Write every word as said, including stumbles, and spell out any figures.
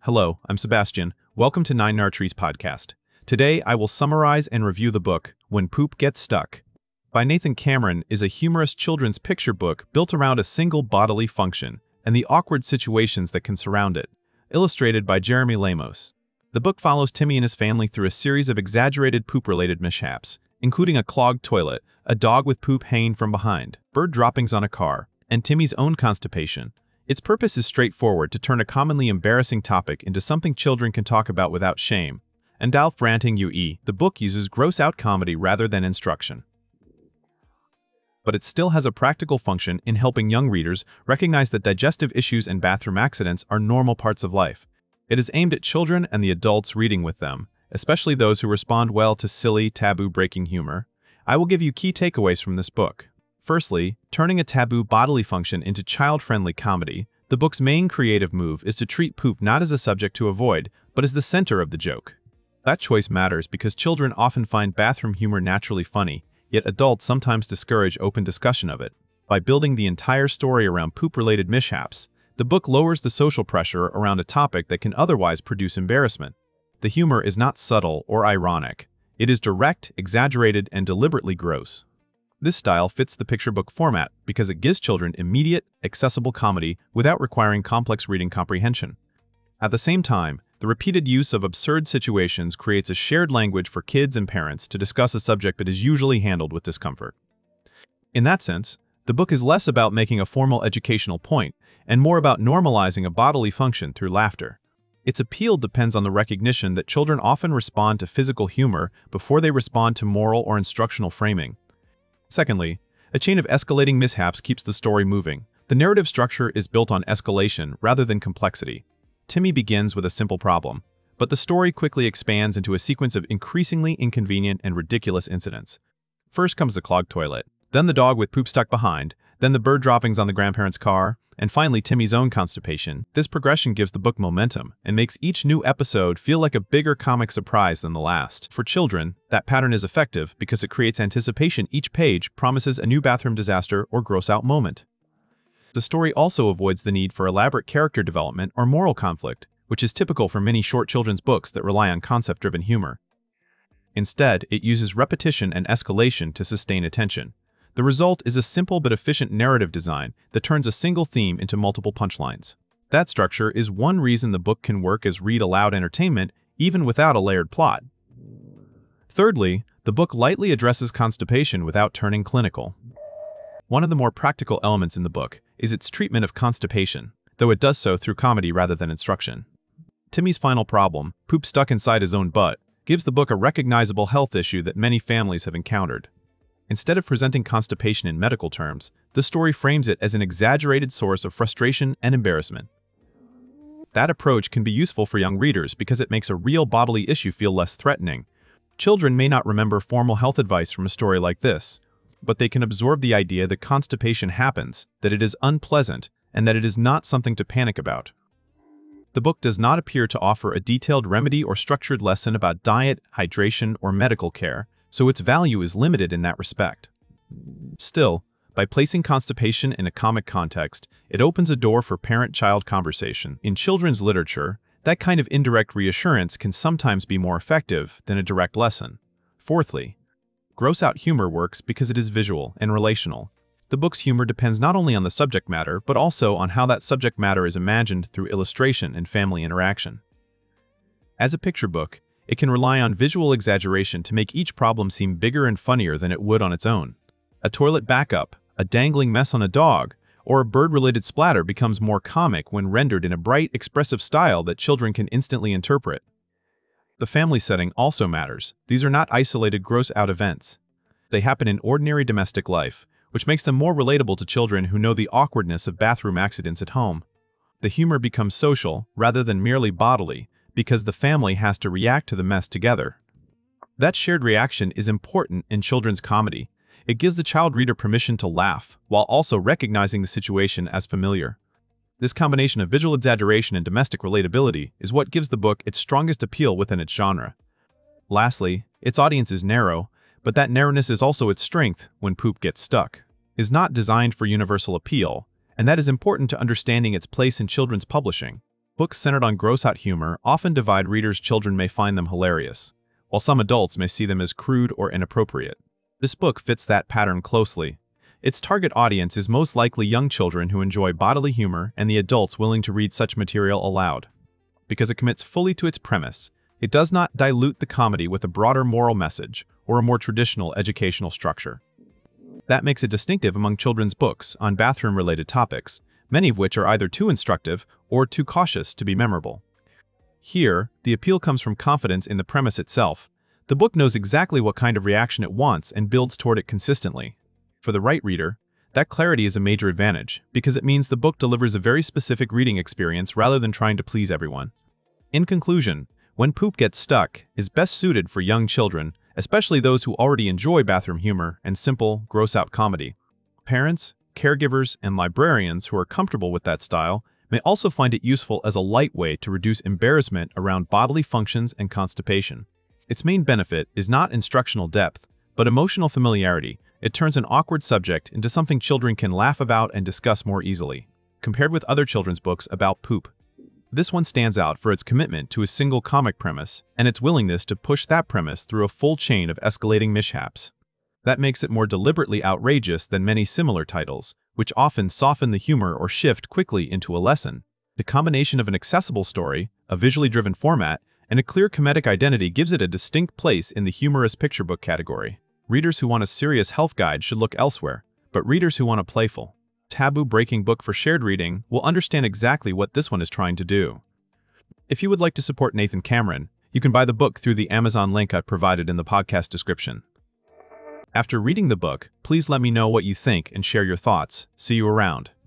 Hello, I'm Sebastian. Welcome to Nine Nartrees podcast. Today, I will summarize and review the book, When Poop Gets Stuck, by Nathan Cameron is a humorous children's picture book built around a single bodily function and the awkward situations that can surround it, illustrated by Jeremy Lamos. The book follows Timmy and his family through a series of exaggerated poop-related mishaps, including a clogged toilet, a dog with poop hanging from behind, bird droppings on a car, and Timmy's own constipation. Its purpose is straightforward: to turn a commonly embarrassing topic into something children can talk about without shame. And Dalf Ranting U E, the book uses gross-out comedy rather than instruction. But it still has a practical function in helping young readers recognize that digestive issues and bathroom accidents are normal parts of life. It is aimed at children and the adults reading with them, especially those who respond well to silly, taboo-breaking humor. I will give you key takeaways from this book. Firstly, turning a taboo bodily function into child-friendly comedy. The book's main creative move is to treat poop not as a subject to avoid, but as the center of the joke. That choice matters because children often find bathroom humor naturally funny, yet adults sometimes discourage open discussion of it. By building the entire story around poop-related mishaps, the book lowers the social pressure around a topic that can otherwise produce embarrassment. The humor is not subtle or ironic. It is direct, exaggerated, and deliberately gross. This style fits the picture book format because it gives children immediate, accessible comedy without requiring complex reading comprehension. At the same time, the repeated use of absurd situations creates a shared language for kids and parents to discuss a subject that is usually handled with discomfort. In that sense, the book is less about making a formal educational point and more about normalizing a bodily function through laughter. Its appeal depends on the recognition that children often respond to physical humor before they respond to moral or instructional framing. Secondly, a chain of escalating mishaps keeps the story moving. The narrative structure is built on escalation rather than complexity. Timmy begins with a simple problem, but the story quickly expands into a sequence of increasingly inconvenient and ridiculous incidents. First comes the clogged toilet, then the dog with poop stuck behind, then the bird droppings on the grandparents' car, and finally Timmy's own constipation. This progression gives the book momentum and makes each new episode feel like a bigger comic surprise than the last. For children, that pattern is effective because it creates anticipation. Each page promises a new bathroom disaster or gross-out moment. The story also avoids the need for elaborate character development or moral conflict, which is typical for many short children's books that rely on concept-driven humor. Instead, it uses repetition and escalation to sustain attention. The result is a simple but efficient narrative design that turns a single theme into multiple punchlines. That structure is one reason the book can work as read-aloud entertainment even without a layered plot. Thirdly, the book lightly addresses constipation without turning clinical. One of the more practical elements in the book is its treatment of constipation, though it does so through comedy rather than instruction. Timmy's final problem, poop stuck inside his own butt, gives the book a recognizable health issue that many families have encountered. Instead of presenting constipation in medical terms, the story frames it as an exaggerated source of frustration and embarrassment. That approach can be useful for young readers because it makes a real bodily issue feel less threatening. Children may not remember formal health advice from a story like this, but they can absorb the idea that constipation happens, that it is unpleasant, and that it is not something to panic about. The book does not appear to offer a detailed remedy or structured lesson about diet, hydration, or medical care, so its value is limited in that respect. Still, by placing constipation in a comic context, it opens a door for parent-child conversation. In children's literature, that kind of indirect reassurance can sometimes be more effective than a direct lesson. Fourthly, gross-out humor works because it is visual and relational. The book's humor depends not only on the subject matter, but also on how that subject matter is imagined through illustration and family interaction. As a picture book, it can rely on visual exaggeration to make each problem seem bigger and funnier than it would on its own. A toilet backup, a dangling mess on a dog, or a bird-related splatter becomes more comic when rendered in a bright, expressive style that children can instantly interpret. The family setting also matters. These are not isolated gross-out events. They happen in ordinary domestic life, which makes them more relatable to children who know the awkwardness of bathroom accidents at home. The humor becomes social rather than merely bodily, because the family has to react to the mess together. That shared reaction is important in children's comedy. It gives the child reader permission to laugh, while also recognizing the situation as familiar. This combination of visual exaggeration and domestic relatability is what gives the book its strongest appeal within its genre. Lastly, its audience is narrow, but that narrowness is also its strength. When Poop Gets Stuck is not designed for universal appeal, and that is important to understanding its place in children's publishing. Books centered on gross-out humor often divide readers. Children may find them hilarious, while some adults may see them as crude or inappropriate. This book fits that pattern closely. Its target audience is most likely young children who enjoy bodily humor and the adults willing to read such material aloud. Because it commits fully to its premise, it does not dilute the comedy with a broader moral message or a more traditional educational structure. That makes it distinctive among children's books on bathroom-related topics, many of which are either too instructive or too cautious to be memorable. Here, the appeal comes from confidence in the premise itself. The book knows exactly what kind of reaction it wants and builds toward it consistently. For the right reader, that clarity is a major advantage, because it means the book delivers a very specific reading experience rather than trying to please everyone. In conclusion, When Poop Gets Stuck is best suited for young children, especially those who already enjoy bathroom humor and simple, gross-out comedy. Parents, caregivers, and librarians who are comfortable with that style may also find it useful as a light way to reduce embarrassment around bodily functions and constipation. Its main benefit is not instructional depth, but emotional familiarity. It turns an awkward subject into something children can laugh about and discuss more easily, compared with other children's books about poop. This one stands out for its commitment to a single comic premise and its willingness to push that premise through a full chain of escalating mishaps. That makes it more deliberately outrageous than many similar titles, which often soften the humor or shift quickly into a lesson. The combination of an accessible story, a visually driven format, and a clear comedic identity gives it a distinct place in the humorous picture book category. Readers who want a serious health guide should look elsewhere, but readers who want a playful, taboo-breaking book for shared reading will understand exactly what this one is trying to do. If you would like to support Nathan Cameron, you can buy the book through the Amazon link I provided in the podcast description. After reading the book, please let me know what you think and share your thoughts. See you around.